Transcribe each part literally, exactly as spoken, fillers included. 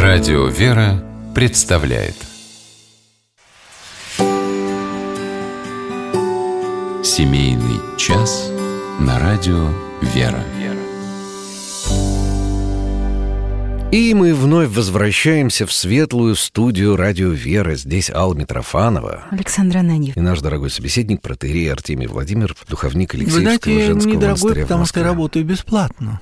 Радио «Вера» представляет Семейный час на радио «Вера». И мы вновь возвращаемся в светлую студию радио «Вера». Здесь Алла Митрофанова, Александр Ананьев и наш дорогой собеседник, протоиерей Артемий Владимиров, духовник Алексеевского женского женского монастыря. Вы знаете, недорогой, потому что я работаю бесплатно.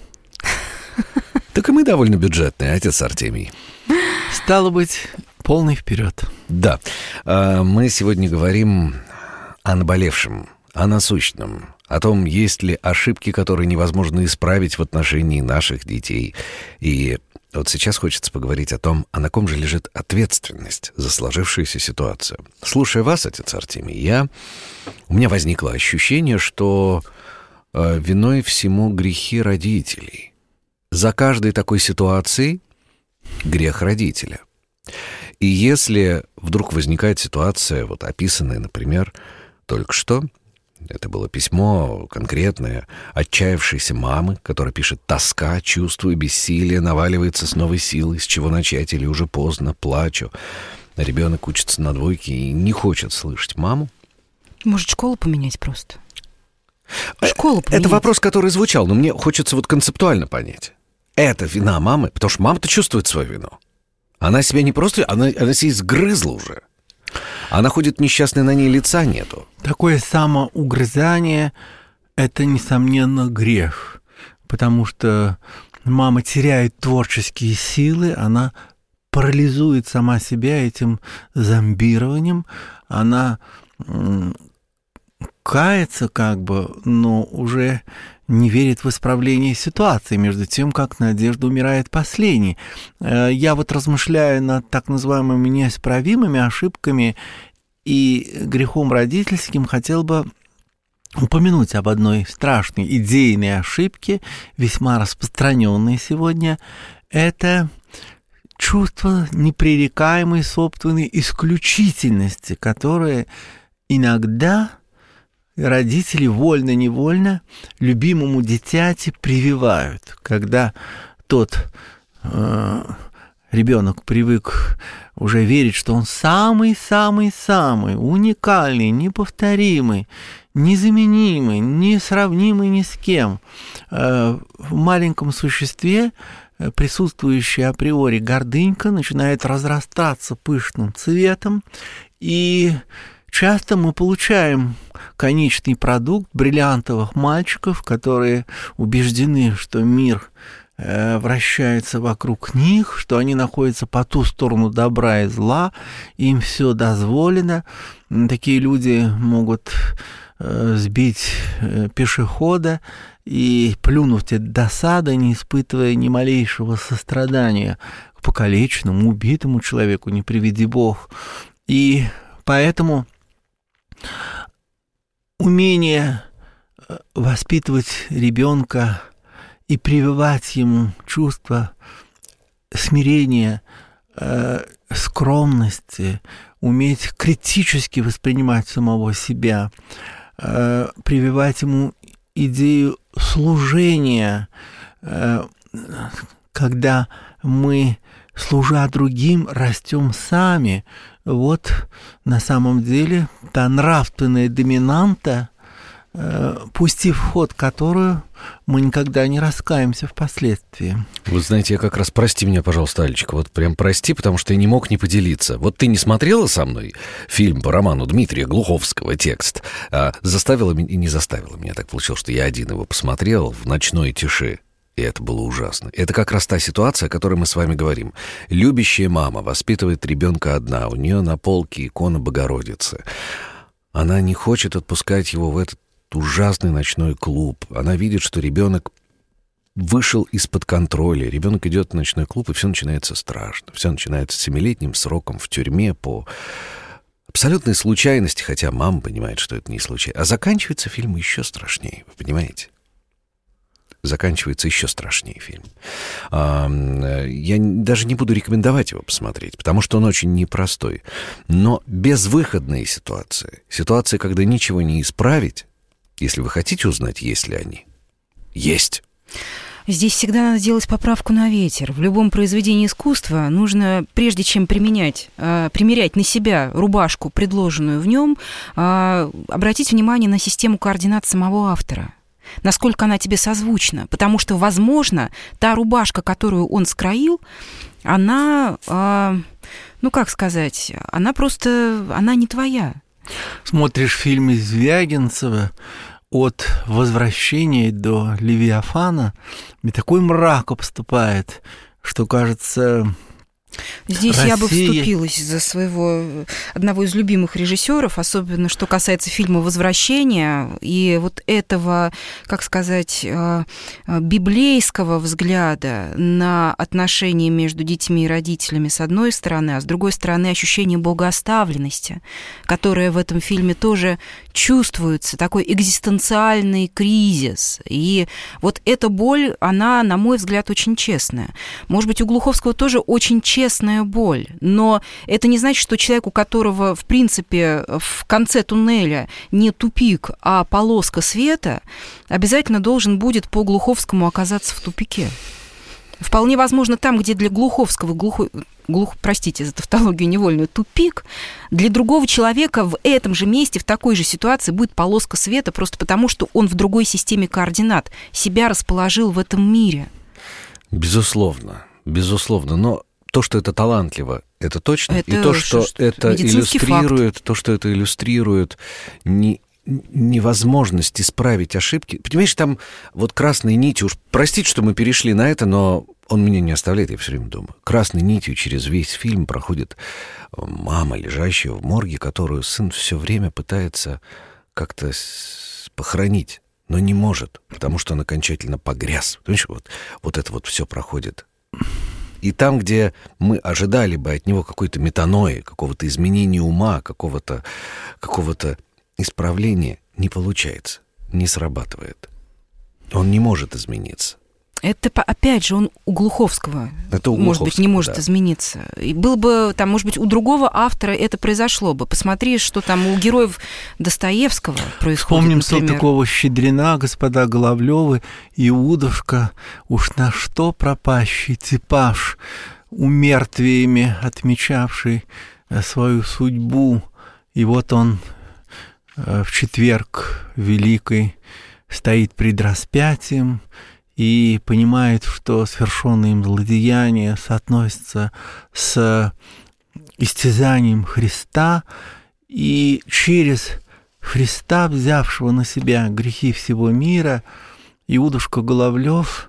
Так и мы довольно бюджетные, отец Артемий. Стало быть, полный вперед. Да. Мы сегодня говорим о наболевшем, о насущном, о том, есть ли ошибки, которые невозможно исправить в отношении наших детей. И вот сейчас хочется поговорить о том, а на ком же лежит ответственность за сложившуюся ситуацию. Слушая вас, отец Артемий, я... у меня возникло ощущение, что э, виной всему грехи родителей. За каждой такой ситуацией грех родителя. И если вдруг возникает ситуация, вот описанная, например, только что, это было письмо конкретное отчаявшейся мамы, которая пишет: «Тоска, чувствую бессилие, наваливается с новой силой, с чего начать или уже поздно, плачу». Ребенок учится на двойке и не хочет слышать маму. Может, школу поменять просто? Школу поменять. Это вопрос, который звучал, но мне хочется вот концептуально понять. Это вина мамы, потому что мама-то чувствует свою вину. Она себя не просто... Она, она себя изгрызла уже. Она ходит несчастной, на ней лица нету. Такое самоугрызание – это, несомненно, грех. Потому что мама теряет творческие силы, она парализует сама себя этим зомбированием. Она м- кается как бы, но уже не верит в исправление ситуации, между тем, как надежда умирает последней. Я вот размышляю над так называемыми неисправимыми ошибками и грехом родительским, хотел бы упомянуть об одной страшной идейной ошибке, весьма распространенной сегодня. Это чувство непререкаемой собственной исключительности, которое иногда родители вольно-невольно любимому дитяти прививают, когда тот э, ребенок привык уже верить, что он самый-самый-самый уникальный, неповторимый, незаменимый, несравнимый ни с кем. Э, в маленьком существе присутствующая априори гордынька начинает разрастаться пышным цветом, и часто мы получаем конечный продукт бриллиантовых мальчиков, которые убеждены, что мир э, вращается вокруг них, что они находятся по ту сторону добра и зла, им все дозволено. Такие люди могут э, сбить э, пешехода и плюнуть от досады, не испытывая ни малейшего сострадания к покалеченному, убитому человеку, не приведи Бог. И поэтому умение воспитывать ребенка и прививать ему чувство смирения, э, скромности, уметь критически воспринимать самого себя, э, прививать ему идею служения, э, когда мы, служа другим, растем сами. Вот на самом деле та нравственная доминанта, э, пустив в ход которую мы никогда не раскаемся впоследствии. Вы знаете, я как раз, прости меня, пожалуйста, Алечка, вот прям прости, потому что я не мог не поделиться. Вот ты не смотрела со мной фильм по роману Дмитрия Глуховского «Текст», а заставила меня, и не заставила меня, так получилось, что я один его посмотрел в ночной тиши. И это было ужасно. Это как раз та ситуация, о которой мы с вами говорим. Любящая мама воспитывает ребенка одна. У нее на полке икона Богородицы. Она не хочет отпускать его в этот ужасный ночной клуб. Она видит, что ребенок вышел из-под контроля. Ребенок идет в ночной клуб, и все начинается страшно. Все начинается с семилетним сроком в тюрьме по абсолютной случайности, хотя мама понимает, что это не случайно. А заканчивается фильм еще страшнее, вы понимаете? Заканчивается еще страшнее фильм. Я даже не буду рекомендовать его посмотреть, потому что он очень непростой. Но безвыходные ситуации, ситуации, когда ничего не исправить, если вы хотите узнать, есть ли они, есть. Здесь всегда надо делать поправку на ветер. В любом произведении искусства нужно, прежде чем применять, э, примерять на себя рубашку, предложенную в нем, э, обратить внимание на систему координат самого автора. Насколько она тебе созвучна. Потому что, возможно, та рубашка, которую он скроил, она, э, ну как сказать, она просто, она не твоя. Смотришь фильм Звягинцева от «Возвращения» до «Левиафана», и такой мрак обступает, что, кажется, Здесь Россия... я бы вступилась за своего одного из любимых режиссеров, особенно что касается фильма «Возвращение», и вот этого, как сказать, библейского взгляда на отношения между детьми и родителями с одной стороны, а с другой стороны ощущение богооставленности, которое в этом фильме тоже чувствуется, такой экзистенциальный кризис. И вот эта боль, она, на мой взгляд, очень честная. Может быть, у Глуховского тоже очень честная боль, но это не значит, что человек, у которого, в принципе, в конце туннеля не тупик, а полоска света, обязательно должен будет по Глуховскому оказаться в тупике. Вполне возможно, там, где для Глуховского, глухо, глух, простите за тавтологию невольную, тупик, для другого человека в этом же месте, в такой же ситуации будет полоска света, просто потому, что он в другой системе координат себя расположил в этом мире. Безусловно, безусловно, но то, что это талантливо, это точно, это и то, что, что это иллюстрирует, факт. то, что это иллюстрирует не невозможность исправить ошибки. Понимаешь, там вот красной нитью, уж простите, что мы перешли на это, но он меня не оставляет, я все время думаю. Красной нитью через весь фильм проходит мама, лежащая в морге, которую сын все время пытается как-то похоронить, но не может, потому что он окончательно погряз. Понимаешь, вот, вот это вот все проходит. И там, где мы ожидали бы от него какой-то метанои, какого-то изменения ума, какого-то, какого-то исправления, не получается, не срабатывает. Он не может измениться. Это, опять же, он у Глуховского, это у может быть, не может да. измениться. И было бы, там, может быть, у другого автора это произошло бы. Посмотри, что там у героев Достоевского происходит, Вспомним например. Салтыкова-Щедрина, господа Головлёвы, Иудушка, уж на что пропащий типаж, умертвиями отмечавший свою судьбу. И вот он в четверг великий стоит пред распятием и понимает, что совершенное им злодеяние соотносится с истязанием Христа, и через Христа, взявшего на себя грехи всего мира, Иудушка Головлёв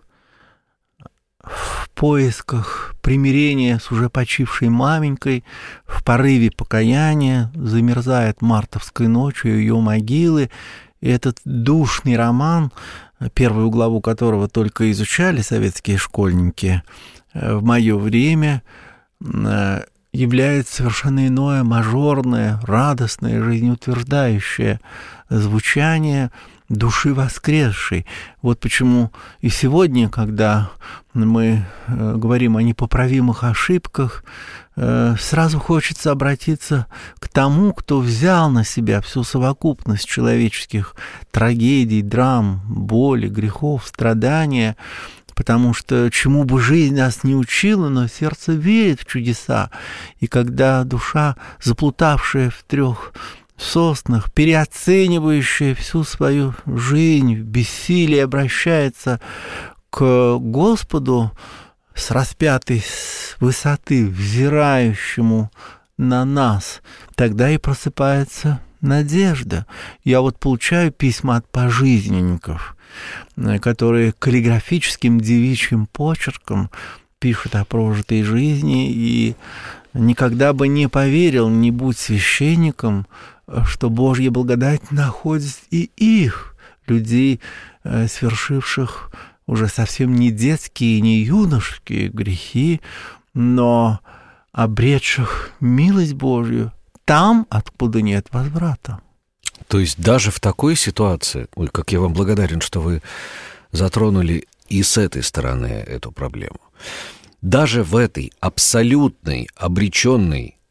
в поисках примирения с уже почившей маменькой, в порыве покаяния, замерзает мартовской ночью ее могилы. И этот душный роман, первую главу которого только изучали советские школьники в мое время, является совершенно иное, мажорное, радостное, жизнеутверждающее звучание души воскресшей. Вот почему и сегодня, когда мы говорим о непоправимых ошибках, сразу хочется обратиться к тому, кто взял на себя всю совокупность человеческих трагедий, драм, боли, грехов, страдания, потому что чему бы жизнь нас не учила, но сердце верит в чудеса. И когда душа, заплутавшая в трех соснах, переоценивающая всю свою жизнь, в бессилии обращается к Господу с распятой высоты, взирающему на нас, тогда и просыпается надежда. Я вот получаю письма от пожизненников, которые каллиграфическим девичьим почерком пишут о прожитой жизни, и никогда бы не поверил, не будь священником, что Божья благодать находит и их, людей, совершивших уже совсем не детские, не юношеские грехи, но обретших милость Божью там, откуда нет возврата. То есть даже в такой ситуации, ой, как я вам благодарен, что вы затронули и с этой стороны эту проблему, даже в этой абсолютной, обреченной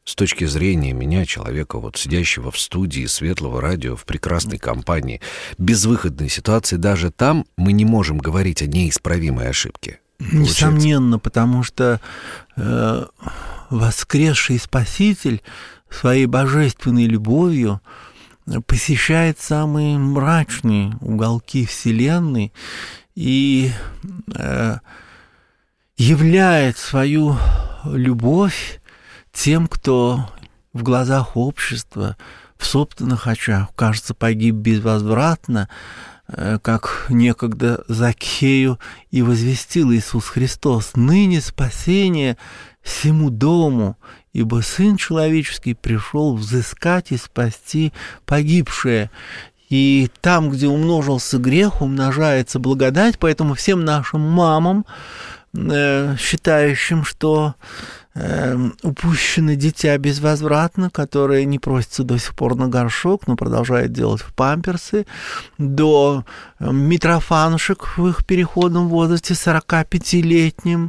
с точки зрения меня, человека, вот сидящего в студии Светлого радио в прекрасной компании, безвыходной ситуации, даже там мы не можем говорить о неисправимой ошибке. Несомненно, потому что э, воскресший Спаситель своей божественной любовью посещает самые мрачные уголки Вселенной и э, являет свою любовь тем, кто в глазах общества, в собственных очах, кажется, погиб безвозвратно, как некогда Закхею и возвестил Иисус Христос: «Ныне спасение всему дому, ибо Сын Человеческий пришел взыскать и спасти погибшее». И там, где умножился грех, умножается благодать, поэтому всем нашим мамам, считающим, что упущено дитя безвозвратно, которое не просится до сих пор на горшок, но продолжает делать в памперсы, до митрофанушек в их переходном возрасте сорокапятилетним,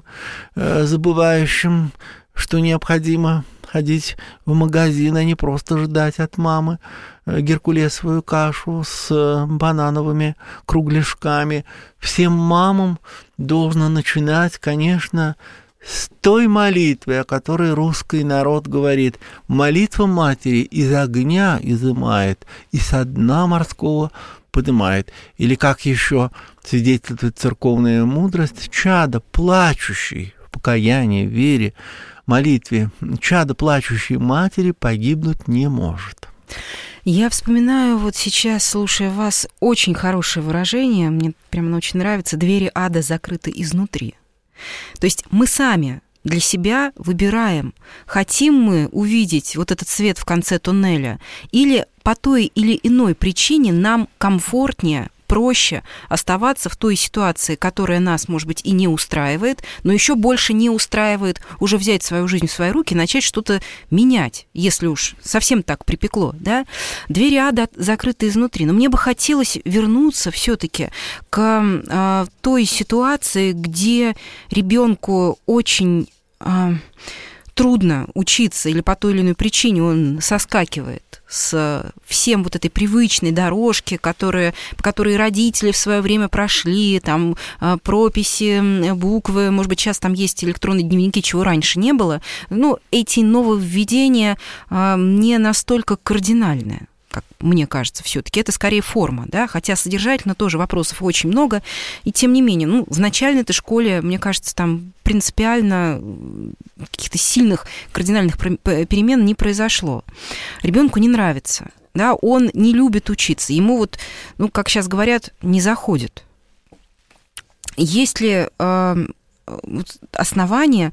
забывающим, что необходимо ходить в магазин, а не просто ждать от мамы геркулесовую кашу с банановыми кругляшками. Всем мамам должно начинать, конечно, с той молитвы, о которой русский народ говорит: молитва матери из огня изымает, и со дна морского поднимает. Или, как еще свидетельствует церковная мудрость, чадо плачущий в покаянии, в вере, молитве, чадо плачущей матери погибнуть не может. Я вспоминаю вот сейчас, слушая вас, очень хорошее выражение, мне прямо очень нравится: двери ада закрыты изнутри. То есть мы сами для себя выбираем, хотим мы увидеть вот этот свет в конце туннеля, или по той или иной причине нам комфортнее, проще оставаться в той ситуации, которая нас, может быть, и не устраивает, но еще больше не устраивает, уже взять свою жизнь в свои руки, начать что-то менять, если уж совсем так припекло, да? Двери ада закрыты изнутри. Но мне бы хотелось вернуться все-таки к э, той ситуации, где ребенку очень э, трудно учиться, или по той или иной причине он соскакивает с всем вот этой привычной дорожки, которые, по которой родители в свое время прошли, там прописи, буквы, может быть, сейчас там есть электронные дневники, чего раньше не было. Ну, эти нововведения не настолько кардинальные, как мне кажется, все-таки это скорее форма, да, хотя содержательно тоже вопросов очень много, и тем не менее, ну, в начальной-то школе, мне кажется, там принципиально каких-то сильных кардинальных перемен не произошло. Ребенку не нравится, да, он не любит учиться, ему вот, ну, как сейчас говорят, не заходит. Есть ли э, основания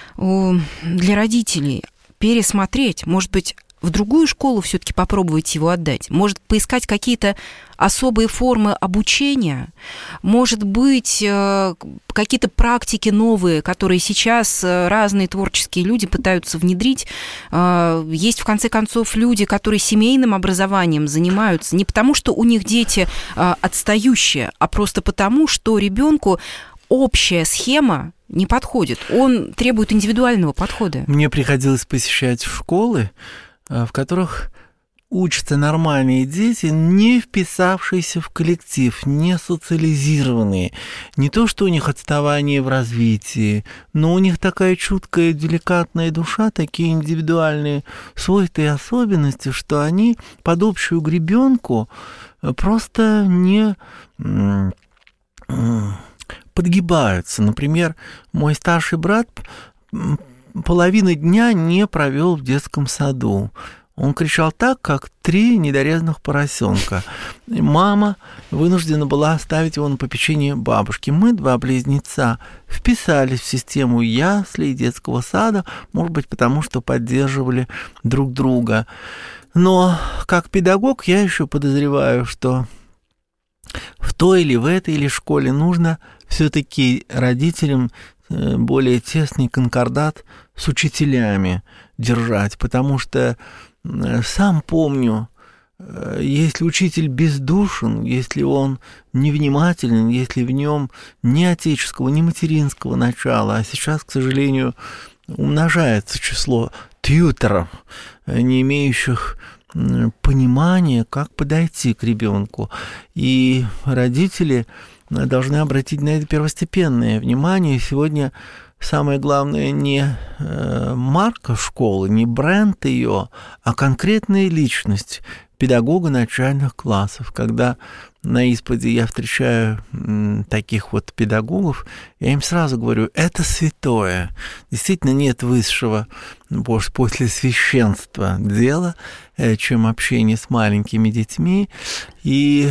для родителей пересмотреть, может быть, в другую школу все-таки попробовать его отдать? Может, поискать какие-то особые формы обучения? Может быть, какие-то практики новые, которые сейчас разные творческие люди пытаются внедрить? Есть, в конце концов, люди, которые семейным образованием занимаются не потому, что у них дети отстающие, а просто потому, что ребенку общая схема не подходит. Он требует индивидуального подхода. Мне приходилось посещать школы, в которых учатся нормальные дети, не вписавшиеся в коллектив, не социализированные. Не то, что у них отставание в развитии, но у них такая чуткая, деликатная душа, такие индивидуальные свойства и особенности, что они под общую гребенку просто не подгибаются. Например, мой старший брат половины дня не провел в детском саду. Он кричал так, как три недорезанных поросенка. И мама вынуждена была оставить его на попечение бабушки. Мы, два близнеца, вписались в систему яслей, детского сада, может быть, потому что поддерживали друг друга. Но как педагог я еще подозреваю, что в той или в этой или школе нужно все-таки родителям более тесный конкордат с учителями держать, потому что сам помню, если учитель бездушен, если он невнимателен, если в нем ни отеческого, ни материнского начала, а сейчас, к сожалению, умножается число тьюторов, не имеющих понимания, как подойти к ребенку. И родители должны обратить на это первостепенное внимание. Сегодня самое главное не марка школы, не бренд ее, а конкретная личность педагога начальных классов. Когда на исповеди я встречаю таких вот педагогов, я им сразу говорю, это святое. Действительно нет высшего после священства дела, чем общение с маленькими детьми. И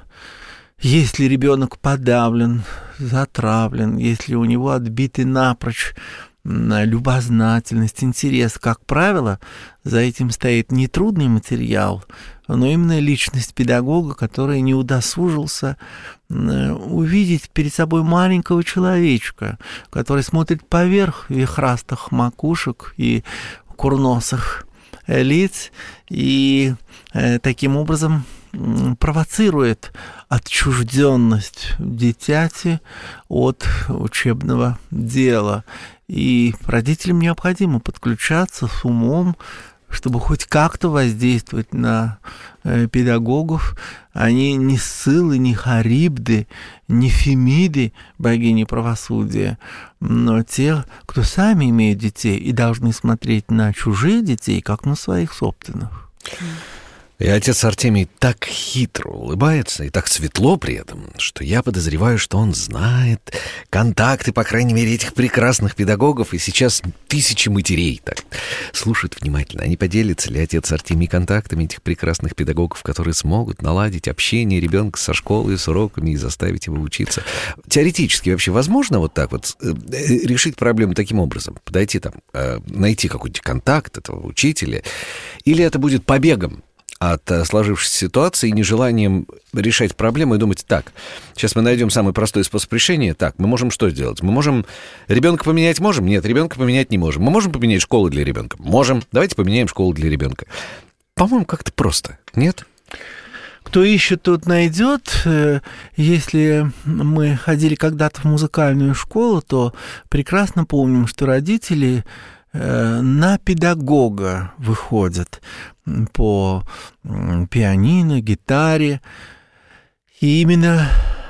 если ребенок подавлен, затравлен, если у него отбиты напрочь любознательность, интерес, как правило, за этим стоит не трудный материал, но именно личность педагога, который не удосужился увидеть перед собой маленького человечка, который смотрит поверх вихрастых макушек и курносых лиц и таким образом провоцирует отчужденность дитяти от учебного дела. И родителям необходимо подключаться с умом, чтобы хоть как-то воздействовать на э, педагогов. Они не Сциллы, не Харибды, не Фемиды, богини правосудия, но те, кто сами имеют детей и должны смотреть на чужих детей, как на своих собственных. И отец Артемий так хитро улыбается и так светло при этом, что я подозреваю, что он знает контакты, по крайней мере, этих прекрасных педагогов, и сейчас тысячи матерей так слушают внимательно. А не поделится ли отец Артемий контактами этих прекрасных педагогов, которые смогут наладить общение ребенка со школой, с уроками и заставить его учиться? Теоретически вообще возможно вот так вот решить проблему таким образом? Подойти там, найти какой-то контакт этого учителя? Или это будет побегом от сложившейся ситуации и нежеланием решать проблему и думать, так, сейчас мы найдем самый простой способ решения, так, мы можем что сделать? Мы можем ребенка поменять можем? Нет, ребенка поменять не можем. Мы можем поменять школу для ребенка? Можем. Давайте поменяем школу для ребенка. По-моему, как-то просто, нет? Кто ищет, тот найдет. Если мы ходили когда-то в музыкальную школу, то прекрасно помним, что родители на педагога выходят по пианино, гитаре. И именно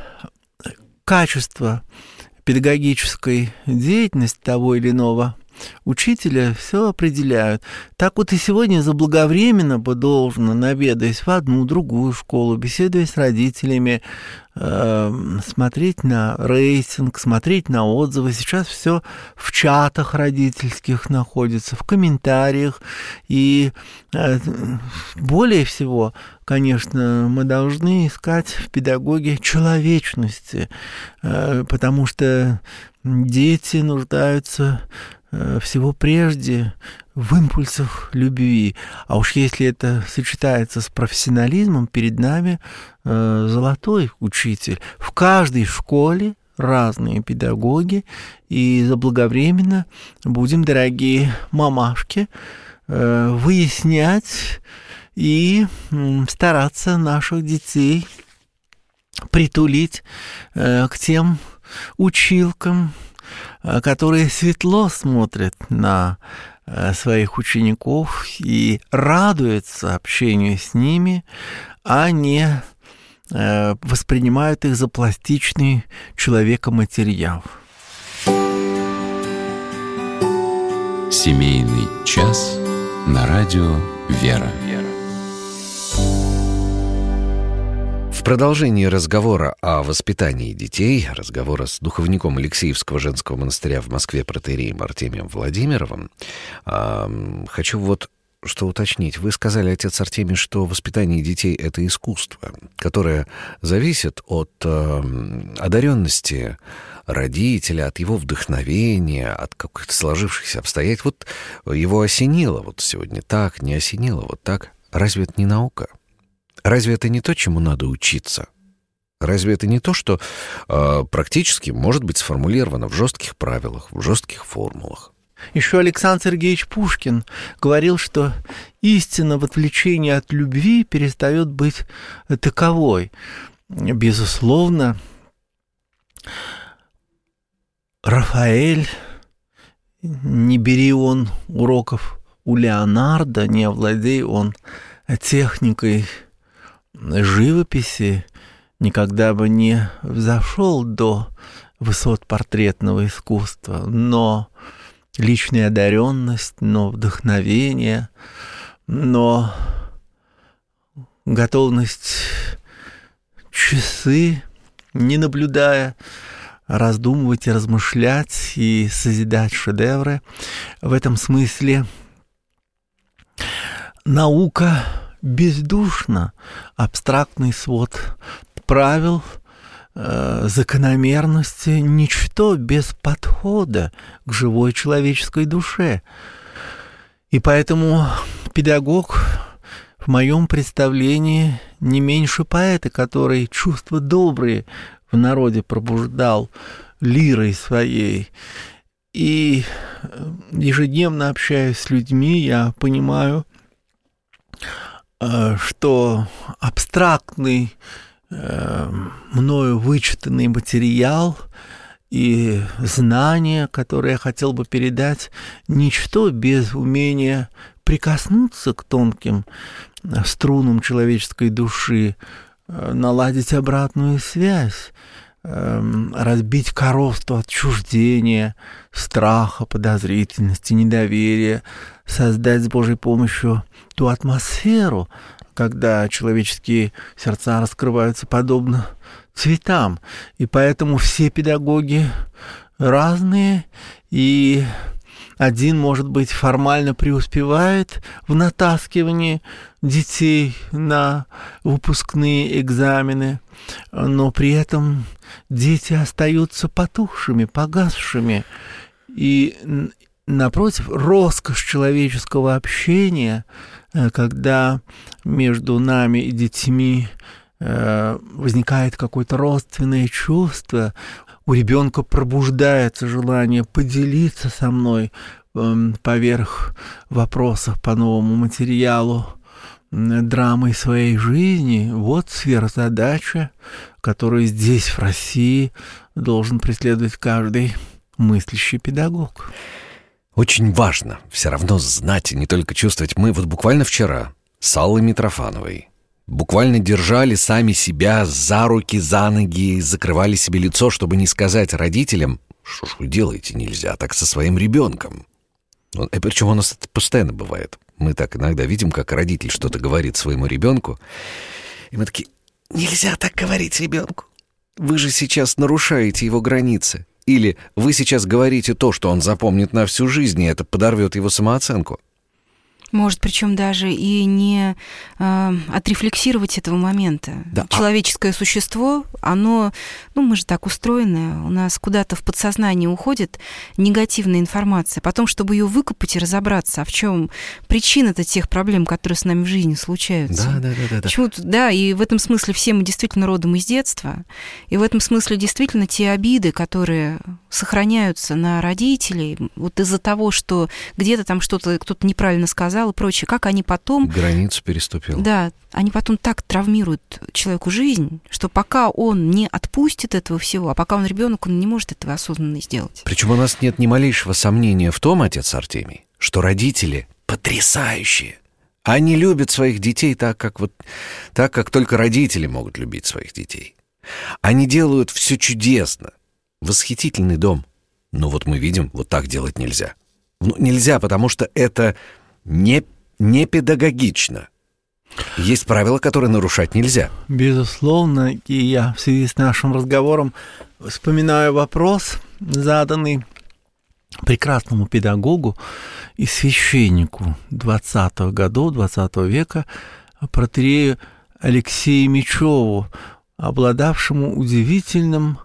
качество педагогической деятельности того или иного учителя все определяют. Так вот и сегодня заблаговременно бы должно, наведаясь в одну, другую школу, беседуя с родителями, э, смотреть на рейтинг, смотреть на отзывы. Сейчас все в чатах родительских находится, в комментариях. И э, более всего, конечно, мы должны искать в педагоге человечности, э, потому что дети нуждаются всего прежде в импульсах любви. А уж если это сочетается с профессионализмом, перед нами э, золотой учитель. В каждой школе разные педагоги, и заблаговременно будем, дорогие мамашки, э, выяснять и э, стараться наших детей притулить э, к тем училкам, которые светло смотрят на своих учеников и радуются общению с ними, а не воспринимают их за пластичный человекоматериал. Семейный час на радио «Вера». В продолжении разговора о воспитании детей, разговора с духовником Алексеевского женского монастыря в Москве протоиереем Артемием Владимировым, э, хочу вот что уточнить. Вы сказали, отец Артемий, что воспитание детей — это искусство, которое зависит от э, одаренности родителя, от его вдохновения, от каких-то сложившихся обстоятельств. Вот его осенило вот сегодня так, не осенило вот так. Разве это не наука? Разве это не то, чему надо учиться? Разве это не то, что э, практически может быть сформулировано в жестких правилах, в жестких формулах? Еще Александр Сергеевич Пушкин говорил, что истина в отвлечении от любви перестает быть таковой. Безусловно, Рафаэль, не бери он уроков у Леонардо, не овладей он техникой живописи, никогда бы не взошел до высот портретного искусства, но личная одаренность, но вдохновение, но готовность часы, не наблюдая, раздумывать и размышлять и созидать шедевры. В этом смысле наука бездушна, абстрактный свод правил, э, закономерности, ничто без подхода к живой человеческой душе. И поэтому педагог в моем представлении не меньше поэта, который чувства добрые в народе пробуждал лирой своей. И ежедневно общаясь с людьми, я понимаю, что абстрактный, мною вычитанный материал и знания, которые я хотел бы передать, ничто без умения прикоснуться к тонким струнам человеческой души, наладить обратную связь, разбить коросту отчуждения, страха, подозрительности, недоверия, создать с Божьей помощью ту атмосферу, когда человеческие сердца раскрываются подобно цветам. И поэтому все педагоги разные, и один, может быть, формально преуспевает в натаскивании детей на выпускные экзамены, но при этом дети остаются потухшими, погасшими. И, напротив, роскошь человеческого общения, когда между нами и детьми возникает какое-то родственное чувство, у ребенка пробуждается желание поделиться со мной э, поверх вопросов по новому материалу э, драмой своей жизни. Вот сверхзадача, которую здесь, в России, должен преследовать каждый мыслящий педагог. Очень важно все равно знать и не только чувствовать. Мы вот буквально вчера с Аллой Митрофановой буквально держали сами себя за руки, за ноги, закрывали себе лицо, чтобы не сказать родителям: что ж вы делаете, нельзя так со своим ребенком. И причем у нас это постоянно бывает. Мы так иногда видим, как родитель что-то говорит своему ребенку, и мы такие: нельзя так говорить ребенку. Вы же сейчас нарушаете его границы. Или вы сейчас говорите то, что он запомнит на всю жизнь, и это подорвет его самооценку. Может, причем даже и не э, отрефлексировать этого момента. Да. Человеческое существо, оно, ну, мы же так устроены, у нас куда-то в подсознание уходит негативная информация. Потом, чтобы ее выкопать и разобраться, а в чем причина-то тех проблем, которые с нами в жизни случаются. Да, да, да, да. Почему-то, да, и в этом смысле все мы действительно родом из детства, и в этом смысле действительно те обиды, которые сохраняются на родителей, вот из-за того, что где-то там что-то кто-то неправильно сказал и прочее, как они потом... Границу переступил. Да, они потом так травмируют человеку жизнь, что пока он не отпустит этого всего, а пока он ребенок, он не может этого осознанно сделать. Причем у нас нет ни малейшего сомнения в том, отец Артемий, что родители потрясающие. Они любят своих детей так, как вот, так, как только родители могут любить своих детей. Они делают все чудесно. Восхитительный дом. Но вот мы видим, вот так делать нельзя. Ну, нельзя, потому что это не, не педагогично. Есть правила, которые нарушать нельзя. Безусловно, и я в связи с нашим разговором вспоминаю вопрос, заданный прекрасному педагогу и священнику двадцатых годов двадцатого века, протоиерею Алексею Мечеву, обладавшему удивительным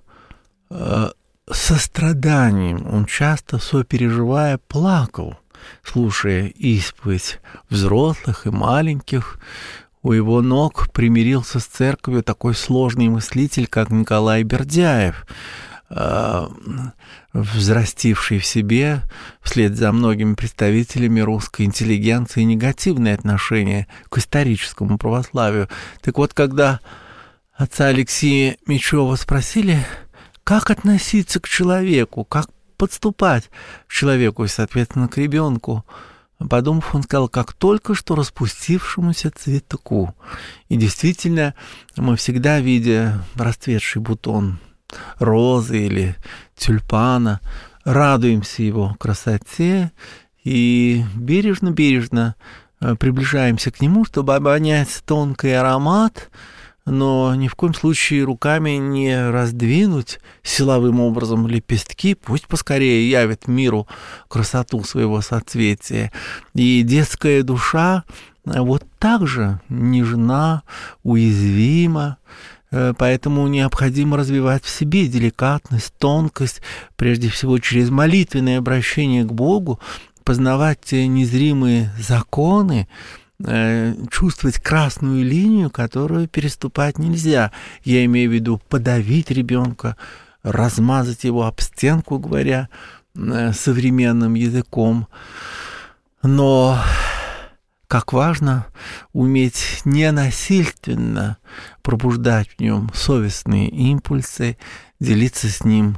э, состраданием. Он часто, сопереживая, плакал, слушая исповедь взрослых и маленьких. У его ног примирился с церковью такой сложный мыслитель, как Николай Бердяев, э, взрастивший в себе, вслед за многими представителями русской интеллигенции, негативное отношение к историческому православию. Так вот, когда отца Алексея Мечева спросили, как относиться к человеку, как подступать к человеку и, соответственно, к ребенку, Подумав, он сказал, как только что распустившемуся цветку. И действительно, мы всегда, видя расцветший бутон розы или тюльпана, радуемся его красоте и бережно-бережно приближаемся к нему, чтобы обонять тонкий аромат, но ни в коем случае руками не раздвинуть силовым образом лепестки, пусть поскорее явит миру красоту своего соцветия. И детская душа вот так же нежна, уязвима, поэтому необходимо развивать в себе деликатность, тонкость, прежде всего через молитвенное обращение к Богу, познавать те незримые законы, чувствовать красную линию, которую переступать нельзя. Я имею в виду подавить ребенка, размазать его об стенку, говоря современным языком. Но как важно уметь ненасильственно пробуждать в нем совестные импульсы, делиться с ним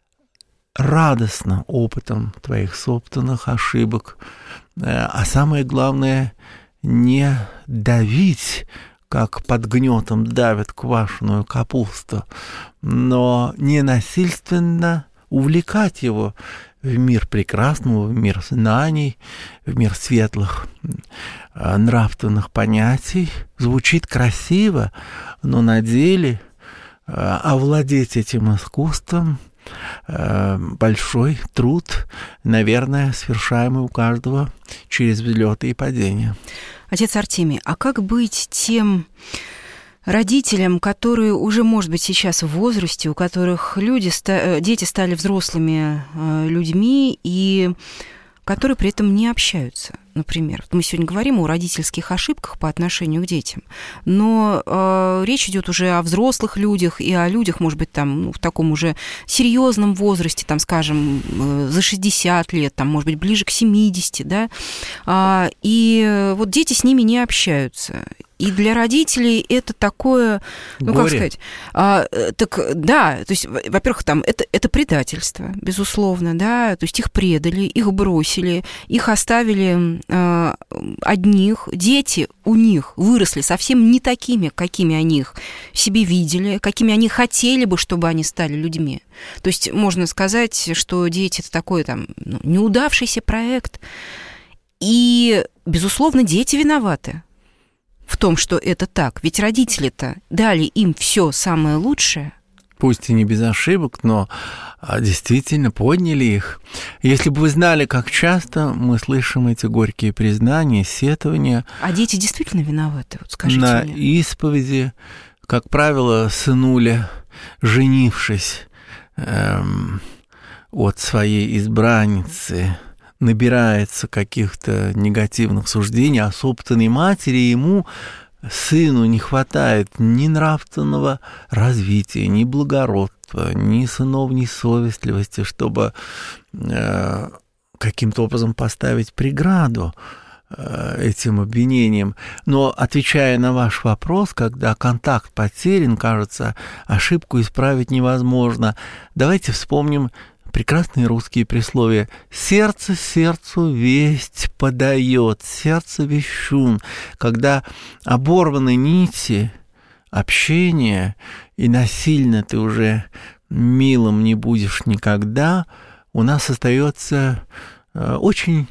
радостно опытом твоих собственных ошибок, а самое главное — не давить, как под гнетом давят квашеную капусту, но ненасильственно увлекать его в мир прекрасного, в мир знаний, в мир светлых нравственных понятий. Звучит красиво, но на деле овладеть этим искусством большой труд, наверное, совершаемый у каждого через взлеты и падения. Отец Артемий, а как быть тем родителям, которые уже, может быть, сейчас в возрасте, у которых люди, дети стали взрослыми людьми и которые при этом не общаются? Например, мы сегодня говорим о родительских ошибках по отношению к детям, но э, речь идет уже о взрослых людях и о людях, может быть, там, ну, в таком уже серьезном возрасте, там, скажем, э, за шестьдесят лет, там, может быть, ближе к семидесяти, да, а, и вот дети с ними не общаются. И для родителей это такое, ну, горе. Как сказать, а, так, да, то есть, во-первых, там, это, это предательство, безусловно, да, то есть их предали, их бросили, их оставили а, одних, дети у них выросли совсем не такими, какими они их себе видели, какими они хотели бы, чтобы они стали людьми. То есть можно сказать, что дети — это такой, там, ну, неудавшийся проект, и, безусловно, дети виноваты в том, что это так. Ведь родители-то дали им все самое лучшее. Пусть и не без ошибок, но действительно подняли их. Если бы вы знали, как часто мы слышим эти горькие признания, сетования. А дети действительно виноваты, вот скажите на мне. исповеди, как правило, сынуля, женившись эм, от своей избранницы, набирается каких-то негативных суждений о собственной матери, ему, сыну, не хватает ни нравственного развития, ни благородства, ни сыновней совестливости, чтобы э, каким-то образом поставить преграду э, этим обвинениям. Но, отвечая на ваш вопрос, когда контакт потерян, кажется, ошибку исправить невозможно, давайте вспомним прекрасные русские присловия: «Сердце сердцу весть подает, сердце вещун». Когда оборваны нити общения, и насильно ты уже милым не будешь никогда, у нас остается очень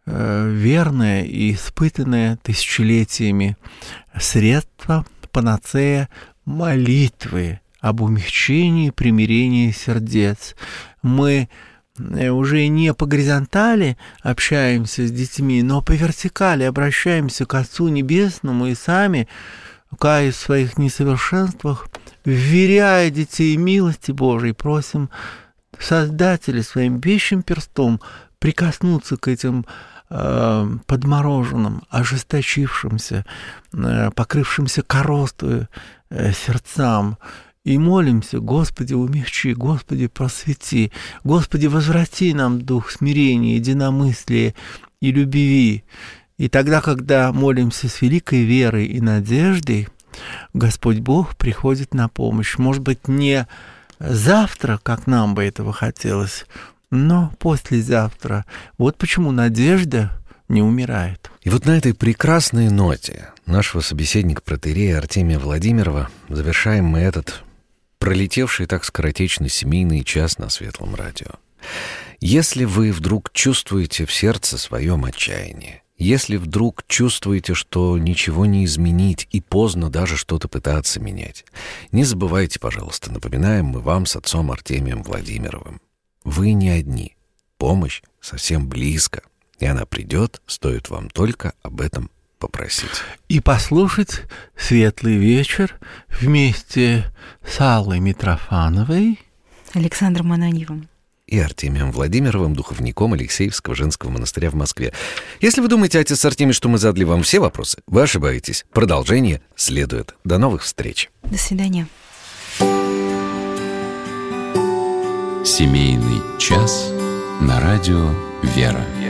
верное и испытанное тысячелетиями средство, панацея молитвы об умягчении и примирении сердец. Мы уже не по горизонтали общаемся с детьми, но по вертикали обращаемся к Отцу Небесному и сами, каясь в своих несовершенствах, вверяя детей милости Божией, просим Создателя своим вещим перстом прикоснуться к этим э, подмороженным, ожесточившимся, э, покрывшимся коростою э, сердцам. И молимся: Господи, умягчи, Господи, просвети, Господи, возврати нам дух смирения, единомыслия и любви. И тогда, когда молимся с великой верой и надеждой, Господь Бог приходит на помощь. Может быть, не завтра, как нам бы этого хотелось, но послезавтра. Вот почему надежда не умирает. И вот на этой прекрасной ноте нашего собеседника протоиерея Артемия Владимирова завершаем мы этот пролетевший так скоротечно семейный час на Светлом радио. Если вы вдруг чувствуете в сердце своем отчаяние, если вдруг чувствуете, что ничего не изменить и поздно даже что-то пытаться менять, не забывайте, пожалуйста, напоминаем мы вам с отцом Артемием Владимировым. Вы не одни. Помощь совсем близко. И она придет, стоит вам только об этом попросить. И послушать «Светлый вечер» вместе с Аллой Митрофановой, Александром Ананьевым и Артемием Владимировым, духовником Алексеевского женского монастыря в Москве. Если вы думаете, отец Артемий, что мы задали вам все вопросы, вы ошибаетесь. Продолжение следует. До новых встреч. До свидания. Семейный час на радио «Вера».